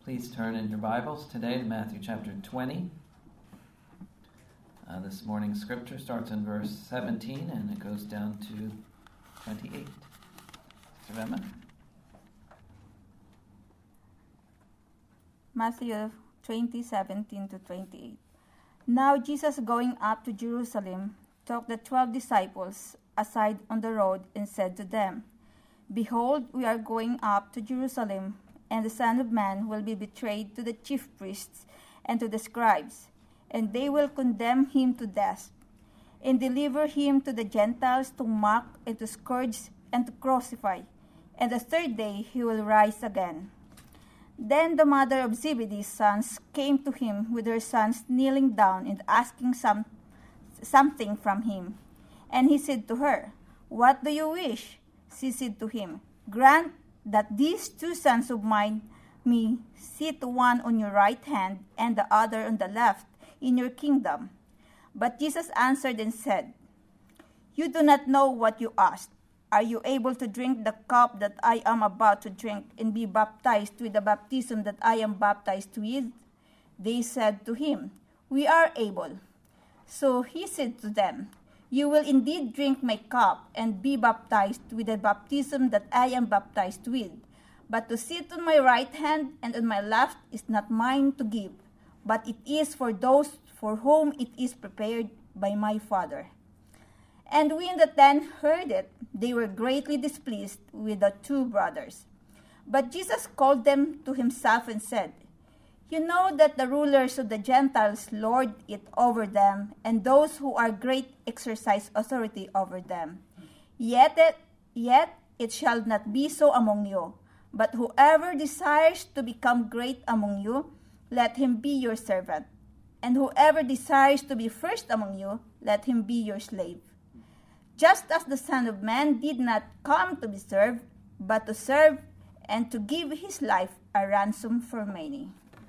Please turn in your Bibles today to Matthew chapter 20. This morning's scripture starts in verse 17 and it goes down to 28. Mr. Vema? Matthew 20:17 to 28. Now Jesus, going up to Jerusalem, took the 12 disciples aside on the road and said to them, Behold, we are going up to Jerusalem, and the Son of Man will be betrayed to the chief priests and to the scribes, and they will condemn him to death, and deliver him to the Gentiles to mock and to scourge and to crucify, and the third day he will rise again. Then the mother of Zebedee's sons came to him with her sons kneeling down and asking something from him. And he said to her, What do you wish? She said to him, Grant that these two sons of mine may sit one on your right hand and the other on the left in your kingdom. But Jesus answered and said, You do not know what you ask. Are you able to drink the cup that I am about to drink and be baptized with the baptism that I am baptized with? They said to him, We are able. So he said to them, You will indeed drink my cup and be baptized with the baptism that I am baptized with. But to sit on my right hand and on my left is not mine to give, but it is for those for whom it is prepared by my Father. And when the 10 heard it, they were greatly displeased with the two brothers. But Jesus called them to himself and said, You know that the rulers of the Gentiles lord it over them, and those who are great exercise authority over them. Yet it shall not be so among you. But whoever desires to become great among you, let him be your servant. And whoever desires to be first among you, let him be your slave. Just as the Son of Man did not come to be served, but to serve and to give his life a ransom for many.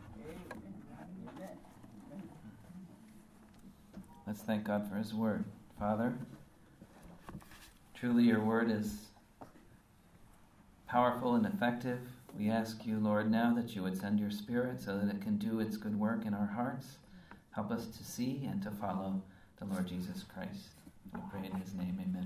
Let's thank God for his word. Father, truly your word is powerful and effective. We ask you, Lord, now that you would send your Spirit so that it can do its good work in our hearts. Help us to see and to follow the Lord Jesus Christ. We pray in his name, amen.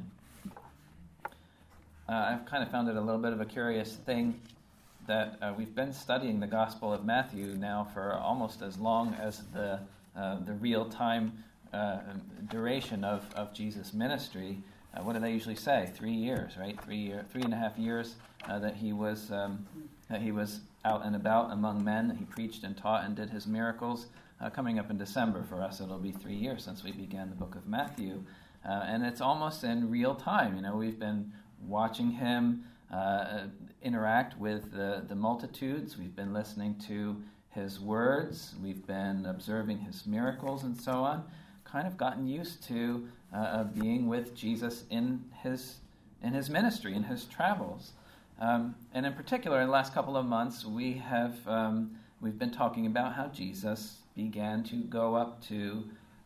I've kind of found it a little bit of a curious thing that we've been studying the Gospel of Matthew now for almost as long as the real-time duration of Jesus' ministry. What do they usually say? 3 years, right? 3.5 years that he was out and about among men. He preached and taught and did his miracles. Coming up in December for us, it'll be 3 years since we began the book of Matthew. And it's almost in real time. You know, we've been watching him interact with the multitudes. We've been listening to his words. We've been observing his miracles and so on. Kind of gotten used to being with Jesus in his ministry, in his travels. And in particular, in the last couple of months, we've been talking about how Jesus began to go up to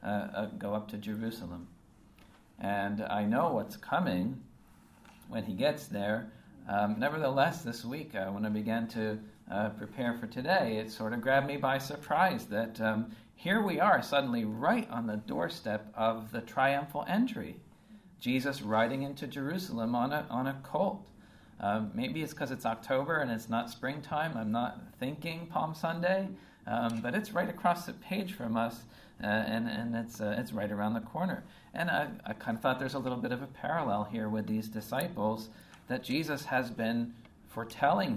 Jerusalem. And I know what's coming when he gets there. Nevertheless, this week, when I began to prepare for today, it sort of grabbed me by surprise that here we are suddenly right on the doorstep of the triumphal entry. Jesus riding into Jerusalem on a colt. Maybe it's because it's October and it's not springtime. I'm not thinking Palm Sunday, but it's right across the page from us, and it's right around the corner. And I kind of thought there's a little bit of a parallel here with these disciples, that Jesus has been foretelling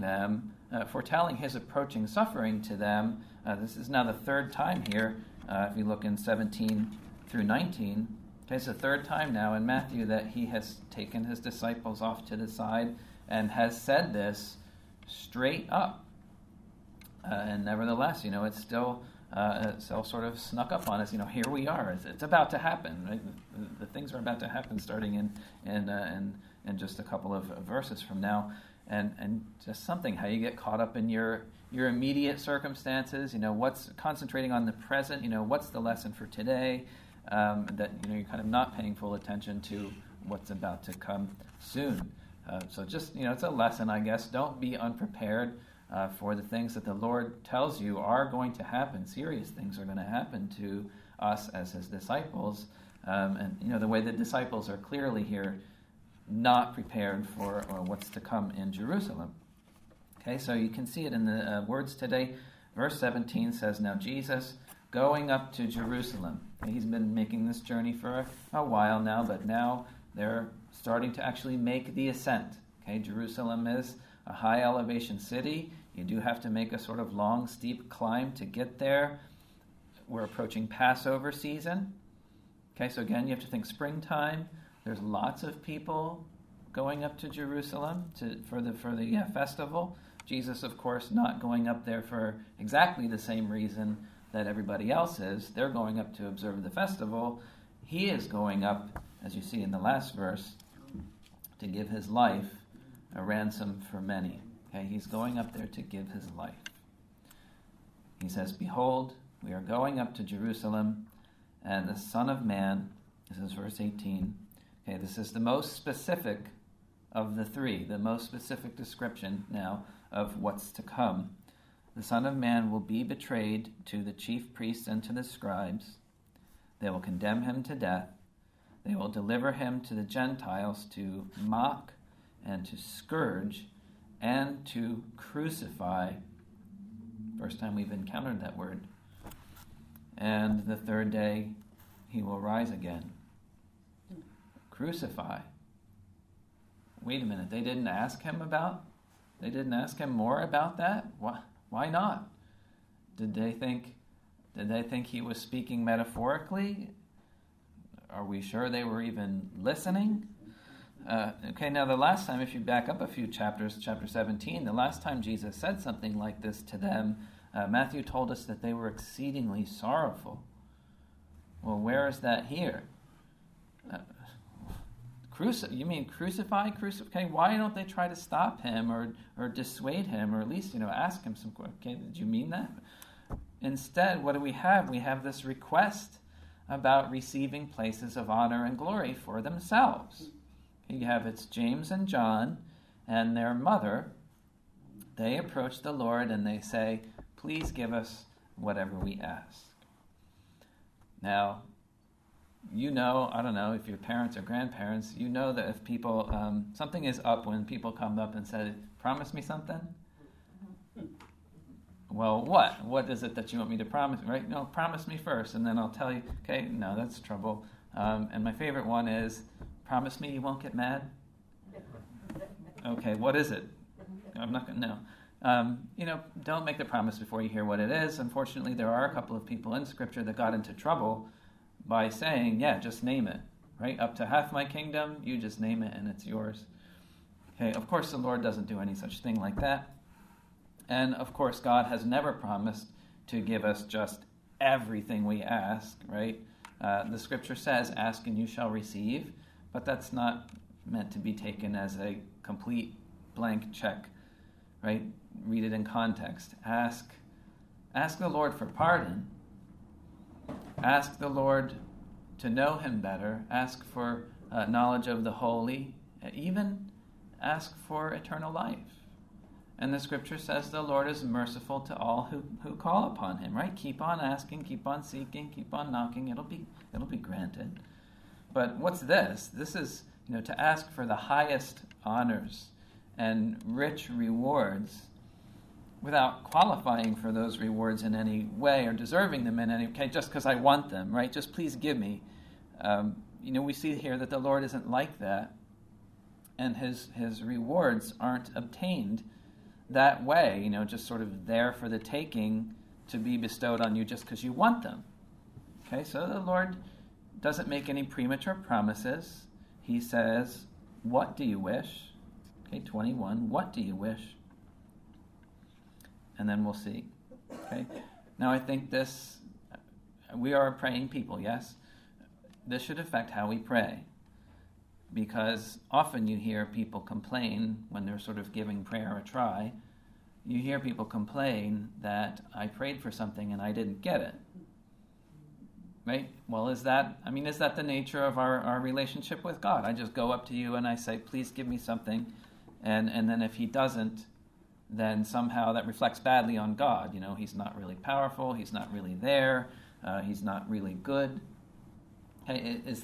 his approaching suffering to them. This is now the third time here. If you look in 17 through 19, it's the third time now in Matthew that he has taken his disciples off to the side and has said this straight up. And nevertheless, it's still sort of snuck up on us. Here we are. It's about to happen. Right? The things are about to happen starting in just a couple of verses from now. And just something, how you get caught up in your immediate circumstances, what's concentrating on the present, what's the lesson for today, that you're kind of not paying full attention to what's about to come soon. So just, it's a lesson, I guess. Don't be unprepared for the things that the Lord tells you are going to happen. Serious things are going to happen to us as his disciples. And the way the disciples are clearly here not prepared for what's to come in Jerusalem. Okay, so you can see it in the words today. Verse 17 says, "Now Jesus going up to Jerusalem." Okay, he's been making this journey for a while now, but now they're starting to actually make the ascent. Okay, Jerusalem is a high elevation city. You do have to make a sort of long, steep climb to get there. We're approaching Passover season. Okay, so again, you have to think springtime. There's lots of people going up to Jerusalem for the festival. Jesus, of course, not going up there for exactly the same reason that everybody else is. They're going up to observe the festival. He is going up, as you see in the last verse, to give his life a ransom for many. Okay, he's going up there to give his life. He says, "Behold, we are going up to Jerusalem, and the Son of Man," this is verse 18. Okay, this is the most specific of the three, the most specific description now of what's to come. "The Son of Man will be betrayed to the chief priests and to the scribes. They will condemn him to death. They will deliver him to the Gentiles to mock and to scourge and to crucify." First time we've encountered that word. "And the third day he will rise again." Crucify. Wait a minute, they didn't ask him more about that? Why not? Did they think he was speaking metaphorically? Are we sure they were even listening? Okay, now the last time, if you back up a few chapters, chapter 17, the last time Jesus said something like this to them, Matthew told us that they were exceedingly sorrowful. Well, where is that here? You mean crucify? Okay, why don't they try to stop him or dissuade him, or at least, ask him some questions? Okay, did you mean that? Instead, what do we have? We have this request about receiving places of honor and glory for themselves. You have it's James and John and their mother. They approach the Lord and they say, "Please give us whatever we ask." Now, I don't know if your parents or grandparents, you know that if people, something is up when people come up and say, "Promise me something." Well, what? What is it that you want me to promise? Right? No, promise me first, and then I'll tell you. Okay, no, that's trouble. And my favorite one is, "Promise me you won't get mad." Okay, what is it? I'm not going to know. Don't make the promise before you hear what it is. Unfortunately, there are a couple of people in Scripture that got into trouble by saying, "Yeah, just name it." Right? "Up to half my kingdom, you just name it and it's yours." Okay, of course the Lord doesn't do any such thing like that. And of course God has never promised to give us just everything we ask, right? The Scripture says, "Ask and you shall receive," but that's not meant to be taken as a complete blank check, right? Read it in context. Ask the Lord for pardon. Ask the Lord to know him better. Ask for knowledge of the holy. Even ask for eternal life. And the Scripture says the Lord is merciful to all who call upon him, right? Keep on asking, keep on seeking, keep on knocking. It'll be granted. But what's this? This is, to ask for the highest honors and rich rewards without qualifying for those rewards in any way or deserving them in any way, just because I want them, right? Just please give me. We see here that the Lord isn't like that, and his rewards aren't obtained that way, just sort of there for the taking to be bestowed on you just because you want them. Okay, so the Lord doesn't make any premature promises. He says, "What do you wish?" Okay, 21, "What do you wish?" And then we'll see. Okay, now I think we are a praying people, yes? This should affect how we pray. Because often you hear people complain when they're sort of giving prayer a try. You hear people complain that I prayed for something and I didn't get it. Right? Well, is that the nature of our relationship with God? I just go up to you and I say, "Please give me something." And then if he doesn't, then somehow that reflects badly on God. He's not really powerful, he's not really there, he's not really good. Okay, is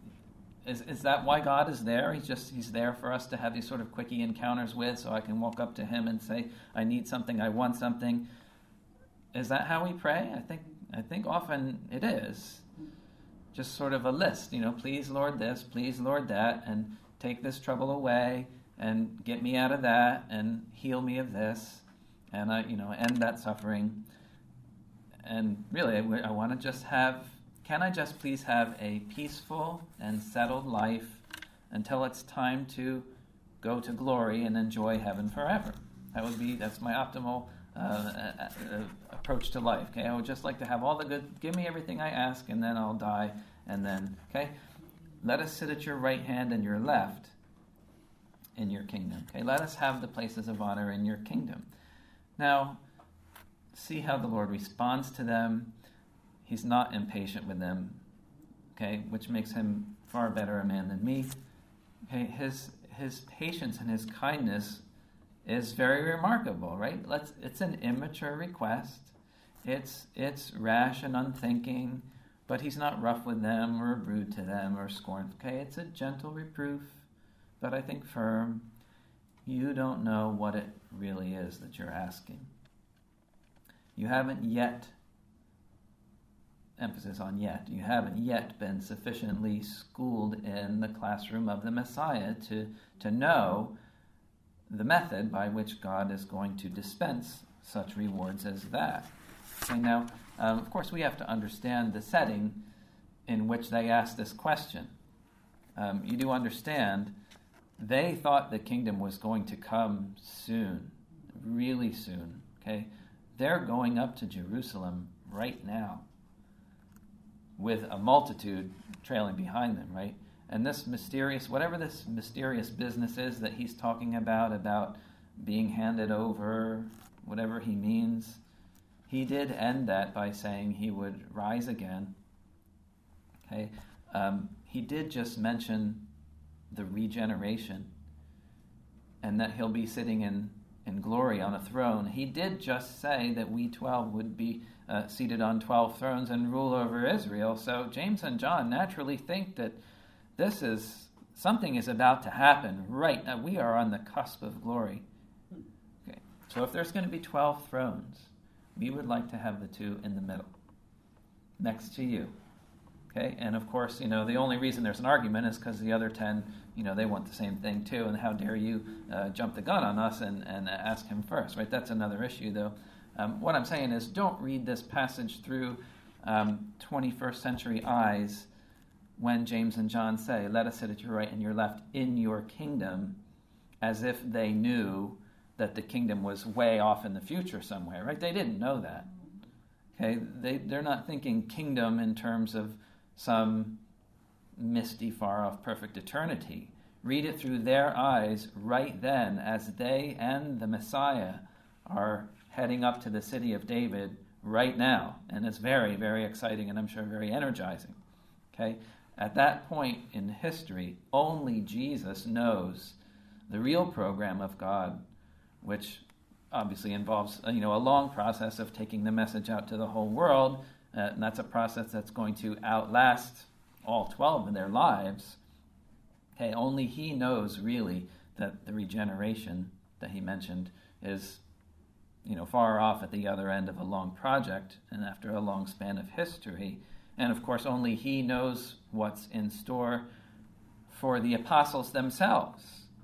that why God is there? He's there for us to have these sort of quickie encounters with, so I can walk up to him and say, I need something, I want something. Is that how we pray? I think often it is. Just sort of a list, please Lord this, please Lord that, and take this trouble away, and get me out of that, and heal me of this, and end that suffering. And really, I want to just can I just please have a peaceful and settled life until it's time to go to glory and enjoy heaven forever? That's my optimal approach to life. Okay, I would just like to have all the good, give me everything I ask, and then I'll die, and then, okay? Let us sit at your right hand and your left in your kingdom. Okay, let us have the places of honor in your kingdom. Now, see how the Lord responds to them. He's not impatient with them, okay, which makes him far better a man than me. Okay, his patience and his kindness is very remarkable, right? It's an immature request. It's rash and unthinking, but he's not rough with them or rude to them or scornful. Okay, it's a gentle reproof, but I think firm. You don't know what it really is that you're asking. You haven't yet, emphasis on yet, you haven't yet been sufficiently schooled in the classroom of the Messiah to know the method by which God is going to dispense such rewards as that. Okay, now, of course, we have to understand the setting in which they asked this question. You do understand, they thought the kingdom was going to come soon, really soon. Okay, they're going up to Jerusalem right now with a multitude trailing behind them, right? And whatever this mysterious business is that he's talking about being handed over, whatever he means, he did end that by saying he would rise again. Okay, he did just mention the regeneration and that he'll be sitting in glory on a throne. He did just say that we 12 would be seated on 12 thrones and rule over Israel. So James and John naturally think that something is about to happen right now. We are on the cusp of glory. Okay, so if there's going to be 12 thrones, we would like to have the two in the middle, next to you. Okay, and of course, the only reason there's an argument is because the other 10, they want the same thing too, and how dare you jump the gun on us and ask him first, right? That's another issue, though. What I'm saying is, don't read this passage through 21st century eyes when James and John say, let us sit at your right and your left in your kingdom, as if they knew that the kingdom was way off in the future somewhere, right? They didn't know that. Okay, they're not thinking kingdom in terms of some misty, far-off, perfect eternity. Read it through their eyes right then, as they and the Messiah are heading up to the city of David right now. And it's very, very exciting, and I'm sure very energizing. Okay? At that point in history, only Jesus knows the real program of God, which obviously involves a long process of taking the message out to the whole world, and that's a process that's going to outlast all 12 in their lives. Okay, only he knows really that the regeneration that he mentioned is far off at the other end of a long project and after a long span of history. And of course, only he knows what's in store for the apostles themselves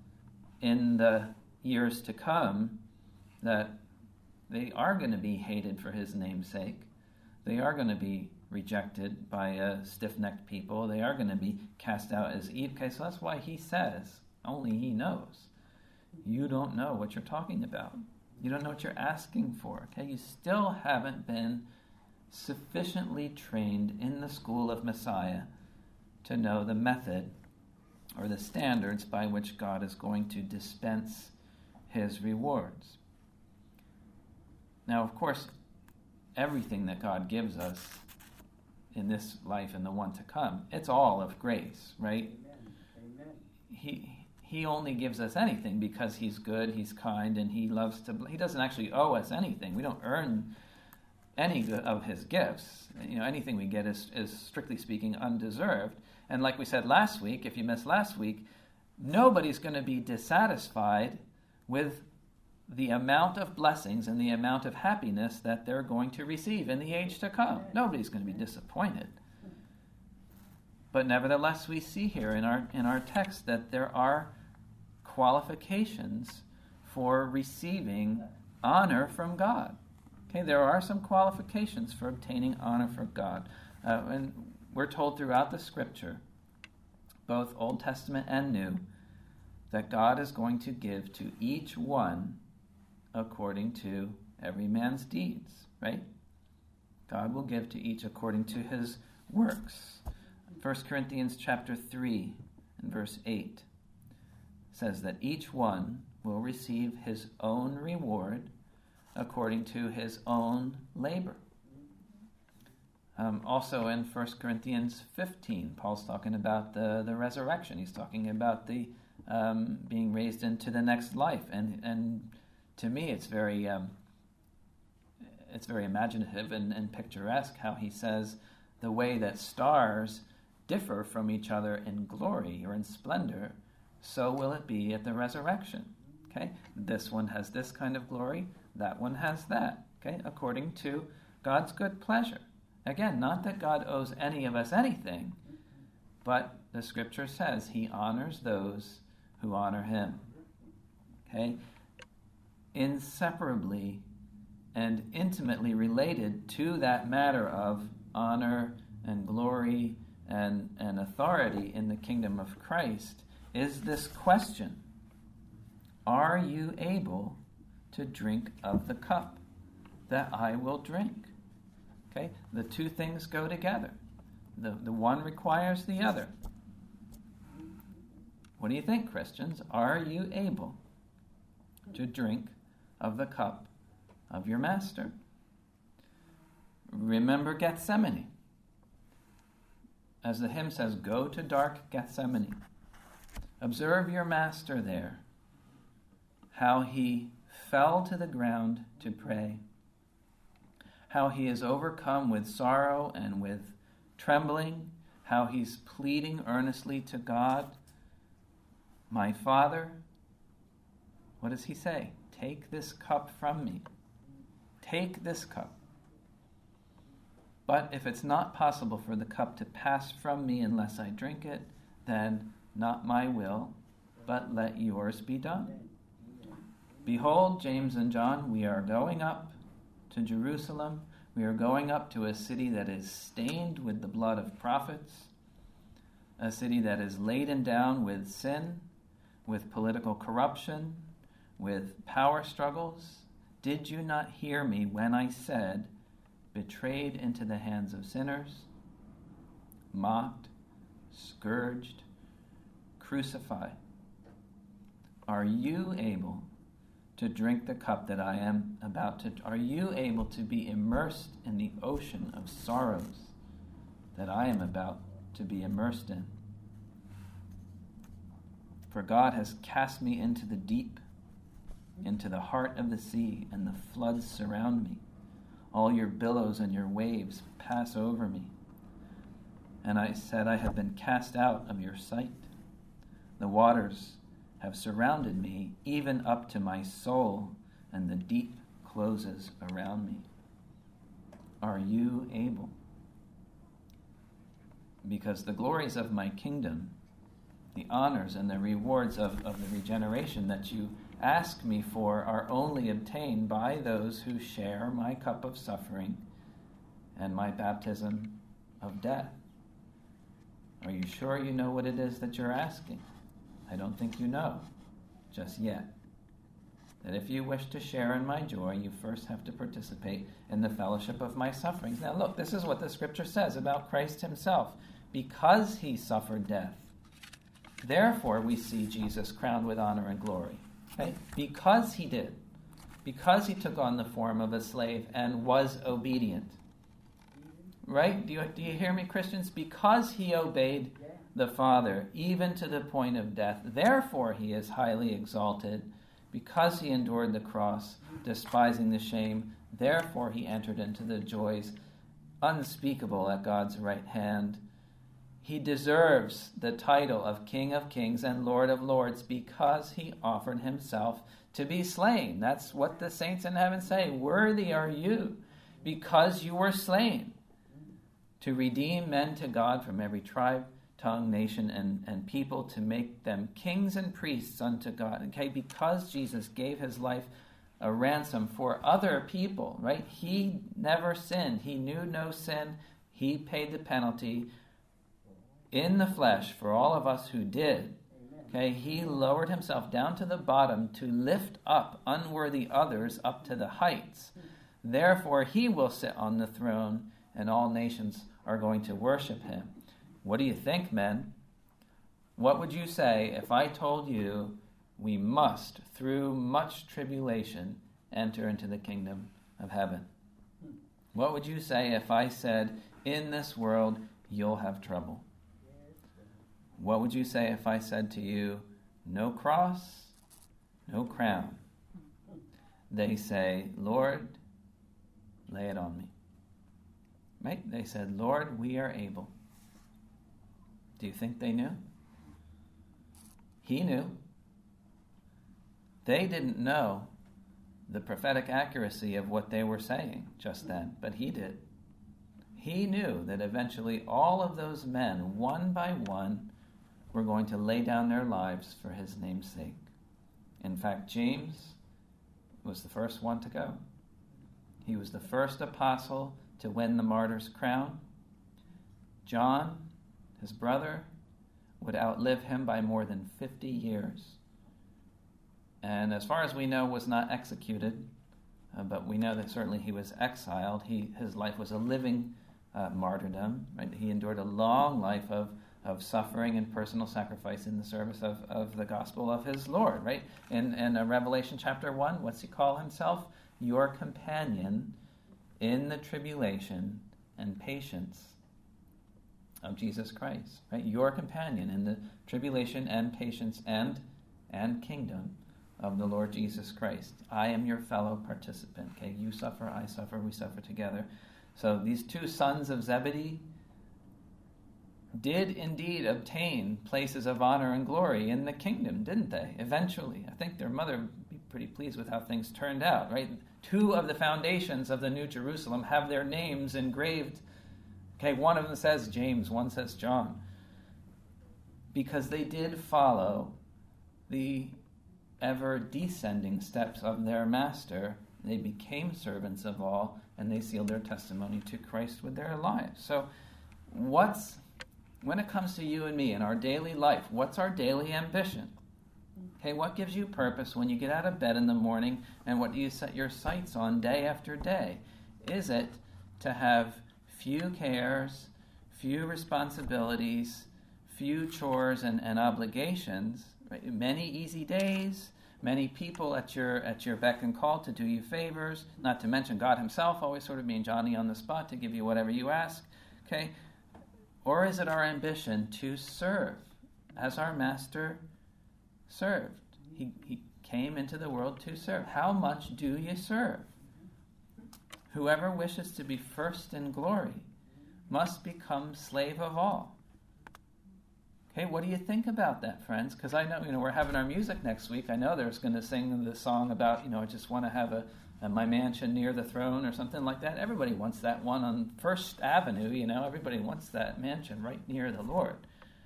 in the years to come, that they are going to be hated for his name's sake. They are going to be rejected by stiff-necked people. They are going to be cast out as evil. Okay, so that's why he says, only he knows. You don't know what you're talking about. You don't know what you're asking for. Okay, you still haven't been sufficiently trained in the school of Messiah to know the method or the standards by which God is going to dispense his rewards. Now, of course, everything that God gives us in this life and the one to come, it's all of grace, right? Amen. He he only gives us anything because he's good, he's kind, and he loves to. He doesn't actually owe us anything. We don't earn any of his gifts. Anything we get is strictly speaking undeserved. And like we said last week, if you missed last week, nobody's going to be dissatisfied with the amount of blessings and the amount of happiness that they're going to receive in the age to come. Nobody's going to be disappointed. But nevertheless, we see here in our text that there are qualifications for receiving honor from God. Okay, there are some qualifications for obtaining honor from God. And we're told throughout the Scripture, both Old Testament and New, that God is going to give to each one according to every man's deeds, right? God will give to each according to his works. 1 Corinthians chapter 3 and verse 8 says that each one will receive his own reward according to his own labor. Also in 1 Corinthians 15, Paul's talking about the resurrection. He's talking about the being raised into the next life. And to me, it's very imaginative and picturesque how he says the way that stars differ from each other in glory or in splendor, so will it be at the resurrection. Okay, this one has this kind of glory, that one has that. Okay, according to God's good pleasure. Again, not that God owes any of us anything, but the Scripture says he honors those who honor him. Okay, inseparably and intimately related to that matter of honor and glory and authority in the kingdom of Christ is this question: are you able to drink of the cup that I will drink? Okay, the two things go together. The one requires the other. What do you think, Christians? Are you able to drink of the cup of your master? Remember Gethsemane. As the hymn says, go to dark Gethsemane. Observe your master there, how he fell to the ground to pray, how he is overcome with sorrow and with trembling, how he's pleading earnestly to God. My Father, what does he say? Take this cup from me. Take this cup. But if it's not possible for the cup to pass from me unless I drink it, then not my will, but let yours be done. Behold, James and John, we are going up to Jerusalem. We are going up to a city that is stained with the blood of prophets, a city that is laden down with sin, with political corruption, with power struggles. Did you not hear me when I said, betrayed into the hands of sinners, mocked, scourged, crucified? Are you able to drink the cup that I am about to? Are you able to be immersed in the ocean of sorrows that I am about to be immersed in? For God has cast me into the deep, into the heart of the sea, and the floods surround me. All your billows and your waves pass over me. And I said, I have been cast out of your sight. The waters have surrounded me, even up to my soul, and the deep closes around me. Are you able? Because the glories of my kingdom, the honors and the rewards of the regeneration that you ask me for, are only obtained by those who share my cup of suffering and my baptism of death. Are you sure you know what it is that you're asking? I don't think you know just yet. That if you wish to share in my joy, you first have to participate in the fellowship of my sufferings. Now look, this is what the Scripture says about Christ himself. Because he suffered death, therefore we see Jesus crowned with honor and glory. Okay? Because he did. Because he took on the form of a slave and was obedient. Right? Do you hear me, Christians? Because he obeyed the Father, even to the point of death. Therefore he is highly exalted, because he endured the cross, despising the shame. Therefore he entered into the joys unspeakable at God's right hand. He deserves the title of King of Kings and Lord of Lords because he offered himself to be slain. That's what the saints in heaven say. Worthy are you, because you were slain, to redeem men to God from every tribe, tongue, nation, and people, to make them kings and priests unto God. Okay, because Jesus gave his life a ransom for other people, right? He never sinned. He knew no sin. He paid the penalty in the flesh for all of us who did. Okay, he lowered himself down to the bottom to lift up unworthy others up to the heights. Therefore, he will sit on the throne, and all nations are going to worship him. What do you think, men? What would you say if I told you we must, through much tribulation, enter into the kingdom of heaven? What would you say if I said, in this world, you'll have trouble? What would you say if I said to you, no cross, no crown? They say, Lord, lay it on me. Right? They said, Lord, we are able. Do you think they knew? He knew. They didn't know the prophetic accuracy of what they were saying just then, but he did. He knew that eventually all of those men, one by one, were going to lay down their lives for his name's sake. In fact, James was the first one to go. He was the first apostle to win the martyr's crown. John, his brother, would outlive him by more than 50 years. And as far as we know, was not executed, but we know that certainly he was exiled. His life was a living martyrdom. Right? He endured a long life of suffering and personal sacrifice in the service of the gospel of his Lord. Right? In Revelation chapter 1, what's he call himself? Your companion in the tribulation and patience of Jesus Christ. Right? Your companion in the tribulation and patience and kingdom of the Lord Jesus Christ. I am your fellow participant. Okay, you suffer, I suffer, we suffer together. So these two sons of Zebedee did indeed obtain places of honor and glory in the kingdom, didn't they? Eventually. I think their mother would be pretty pleased with how things turned out, right? Two of the foundations of the New Jerusalem have their names engraved. Okay, one of them says James, one says John. Because they did follow the ever descending steps of their master. They became servants of all, and they sealed their testimony to Christ with their lives. So when it comes to you and me in our daily life, what's our daily ambition? Okay, what gives you purpose when you get out of bed in the morning, and what do you set your sights on day after day? Is it to have few cares, few responsibilities, few chores and obligations, right? Many easy days, many people at your beck and call to do you favors, not to mention God himself always sort of being Johnny on the spot to give you whatever you ask, okay? Or is it our ambition to serve as our master served? He came into the world to serve. How much do you serve? Whoever wishes to be first in glory must become slave of all. Okay, what do you think about that, friends? Because I know, we're having our music next week. I know there's going to sing the song about, I just want to have my mansion near the throne or something like that. Everybody wants that one on First Avenue, Everybody wants that mansion right near the Lord.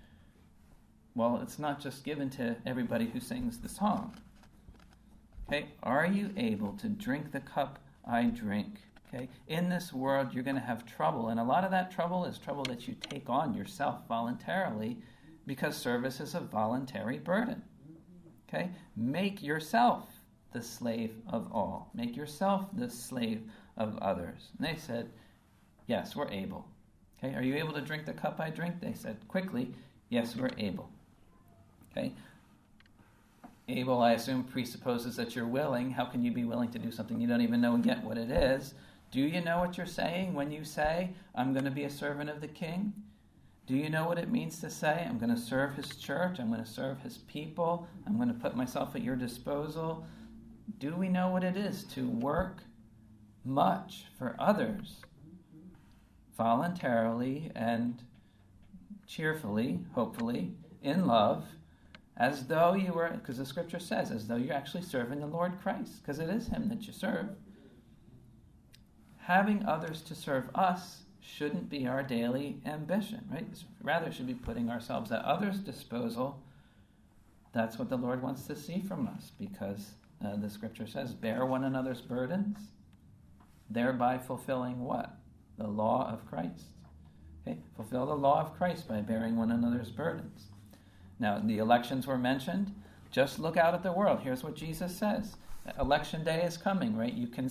Well, it's not just given to everybody who sings the song. Okay, are you able to drink the cup I drink? Okay, in this world you're going to have trouble, and a lot of that trouble is trouble that you take on yourself voluntarily, because service is a voluntary burden. Okay? Make yourself the slave of all. Make yourself the slave of others. And they said, yes, we're able. Okay? Are you able to drink the cup I drink? They said quickly, yes, we're able. Okay? Able, I assume, presupposes that you're willing. How can you be willing to do something you don't even know yet what it is? Do you know what you're saying when you say, I'm going to be a servant of the king? Do you know what it means to say, I'm going to serve his church, I'm going to serve his people, I'm going to put myself at your disposal? Do we know what it is to work much for others, voluntarily and cheerfully, hopefully, in love, as though you were, because the scripture says, as though you're actually serving the Lord Christ, because it is him that you serve. Having others to serve us shouldn't be our daily ambition, right? Rather, should be putting ourselves at others' disposal. That's what the Lord wants to see from us, because the scripture says, bear one another's burdens, thereby fulfilling what? The law of Christ. Okay? Fulfill the law of Christ by bearing one another's burdens. Now, the elections were mentioned. Just look out at the world. Here's what Jesus says. Election day is coming, right? You can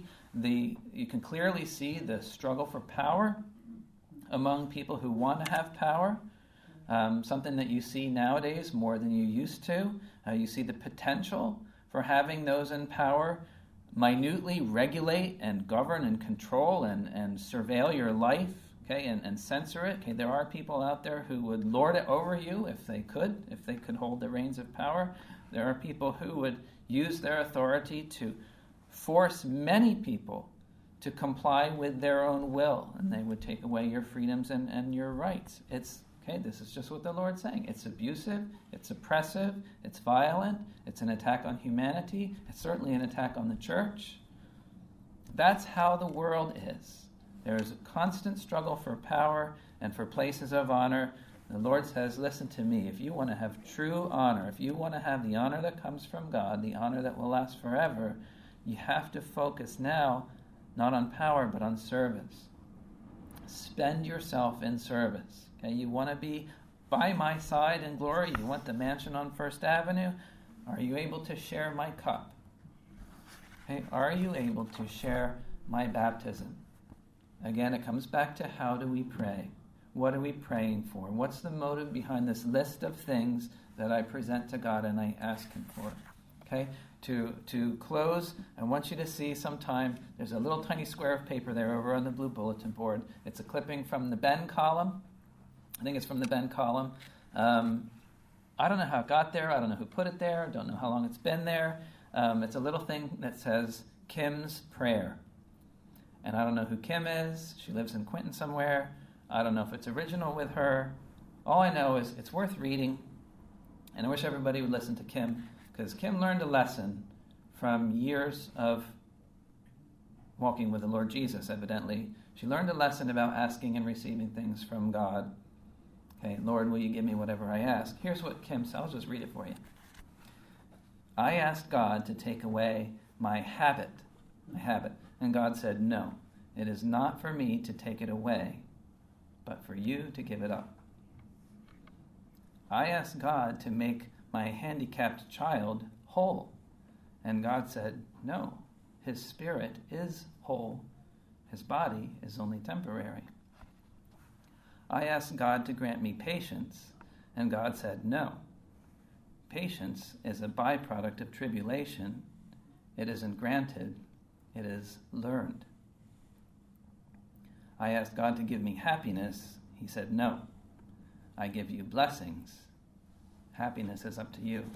clearly see the struggle for power among people who want to have power. Something that you see nowadays more than you used to. You see the potential for having those in power minutely regulate and govern and control and surveil your life, okay, and censor it. Okay, there are people out there who would lord it over you if they could hold the reins of power. There are people who would use their authority to force many people to comply with their own will, and they would take away your freedoms and your rights. This is just what the Lord's saying. It's abusive, it's oppressive, it's violent, it's an attack on humanity, it's certainly an attack on the church. That's how the world is. There is a constant struggle for power and for places of honor. The Lord says, listen to me, if you want to have true honor, if you want to have the honor that comes from God, the honor that will last forever, you have to focus now not on power but on service. Spend yourself in service. Okay, you want to be by my side in glory? You want the mansion on First Avenue? Are you able to share my cup? Okay, are you able to share my baptism? Again, it comes back to how do we pray? What are we praying for? What's the motive behind this list of things that I present to God and I ask him for? Okay, to close, I want you to see sometime, there's a little tiny square of paper there over on the blue bulletin board. It's a clipping from the Ben column. I think it's from the Ben column. I don't know how it got there. I don't know who put it there. I don't know how long it's been there. It's a little thing that says Kim's Prayer. And I don't know who Kim is. She lives in Quinton somewhere. I don't know if it's original with her. All I know is it's worth reading. And I wish everybody would listen to Kim, because Kim learned a lesson from years of walking with the Lord Jesus, evidently. She learned a lesson about asking and receiving things from God. Okay, Lord, will you give me whatever I ask? Here's what Kim said. I'll just read it for you. I asked God to take away my habit. And God said, no, it is not for me to take it away, but for you to give it up. I asked God to make my handicapped child whole. And God said, no, his spirit is whole. His body is only temporary. I asked God to grant me patience, and God said, no. Patience is a byproduct of tribulation. It isn't granted, it is learned. I asked God to give me happiness. He said, no. I give you blessings. Happiness is up to you.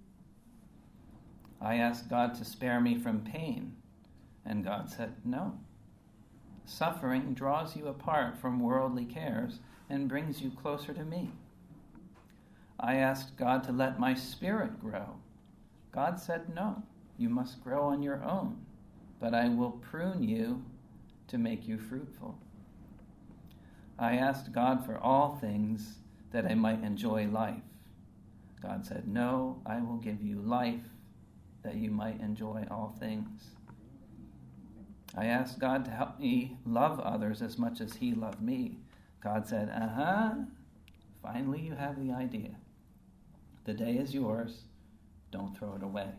I asked God to spare me from pain, and God said, no. Suffering draws you apart from worldly cares and brings you closer to me. I asked God to let my spirit grow. God said, no, you must grow on your own, but I will prune you to make you fruitful. I asked God for all things that I might enjoy life. God said, no, I will give you life that you might enjoy all things. I asked God to help me love others as much as he loved me. God said, finally you have the idea. The day is yours. Don't throw it away.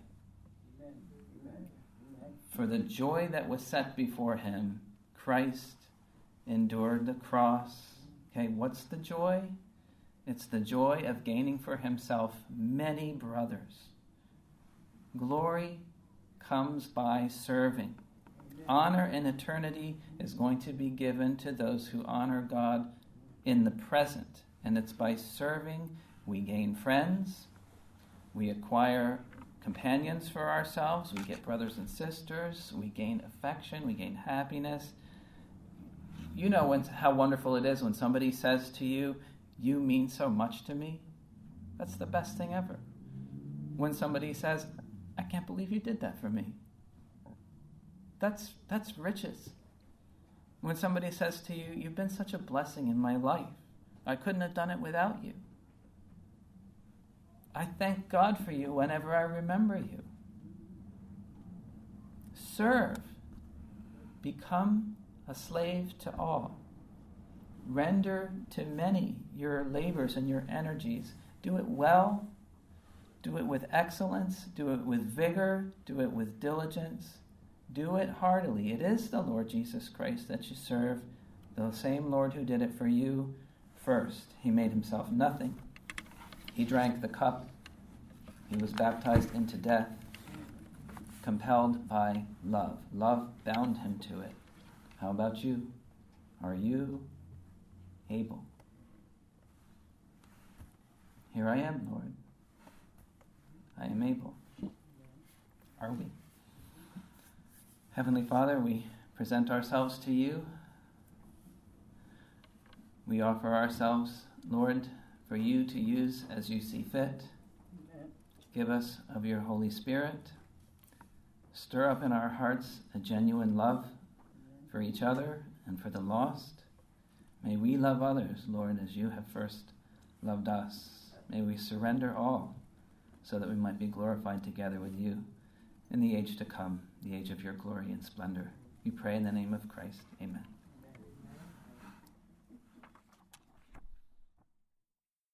For the joy that was set before him, Christ endured the cross. Okay, what's the joy? It's the joy of gaining for himself many brothers. Glory comes by serving. Honor in eternity is going to be given to those who honor God in the present. And it's by serving we gain friends, we acquire companions for ourselves, we get brothers and sisters, we gain affection, we gain happiness. You know how wonderful it is when somebody says to you, "You mean so much to me." That's the best thing ever. When somebody says, "I can't believe you did that for me." That's riches. When somebody says to you, "You've been such a blessing in my life. I couldn't have done it without you. I thank God for you whenever I remember you." Serve. Become a slave to all. Render to many your labors and your energies. Do it well. Do it with excellence. Do it with vigor. Do it with diligence. Do it heartily. It is the Lord Jesus Christ that you serve, the same Lord who did it for you first. He made himself nothing. He drank the cup. He was baptized into death, compelled by love. Love bound him to it. How about you? Are you able? Here I am, Lord. I am able. Are we? Heavenly Father, we present ourselves to you. We offer ourselves, Lord, for you to use as you see fit. Give us of your Holy Spirit. Stir up in our hearts a genuine love for each other and for the lost. May we love others, Lord, as you have first loved us. May we surrender all so that we might be glorified together with you in the age to come, the age of your glory and splendor. We pray in the name of Christ. Amen.